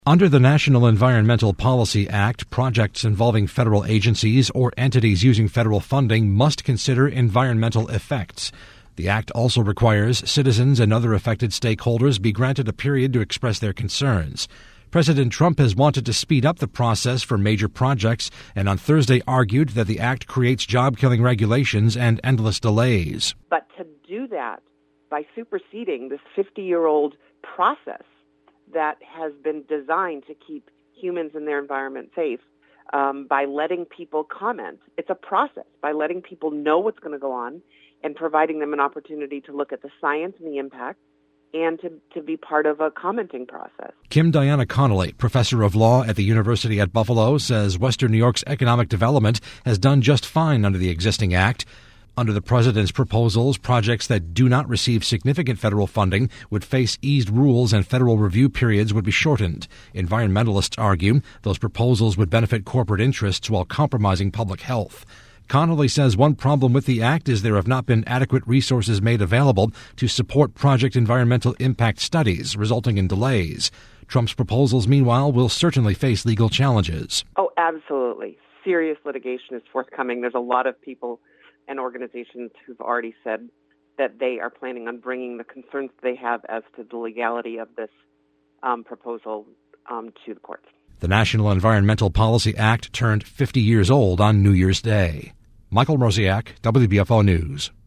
Under the National Environmental Policy Act, projects involving federal agencies or entities using federal funding must consider environmental effects. The act also requires citizens and other affected stakeholders be granted a period to express their concerns. President Trump has wanted to speed up the process for major projects and on Thursday argued that the act creates job-killing regulations and endless delays. But to do that by superseding this 50-year-old process that has been designed to keep humans and their environment safe, by letting people comment. It's a process, by letting people know what's going to go on and providing them an opportunity to look at the science and the impact and to be part of a commenting process. Kim Diana Connolly, professor of law at the University at Buffalo, says Western New York's economic development has done just fine under the existing act. Under the president's proposals, projects that do not receive significant federal funding would face eased rules and federal review periods would be shortened. Environmentalists argue those proposals would benefit corporate interests while compromising public health. Connolly says one problem with the act is there have not been adequate resources made available to support project environmental impact studies, resulting in delays. Trump's proposals, meanwhile, will certainly face legal challenges. Oh, absolutely. Serious litigation is forthcoming. There's a lot of people and organizations who've already said that they are planning on bringing the concerns they have as to the legality of this proposal to the courts. The National Environmental Policy Act turned 50 years old on New Year's Day. Michael Mroziak, WBFO News.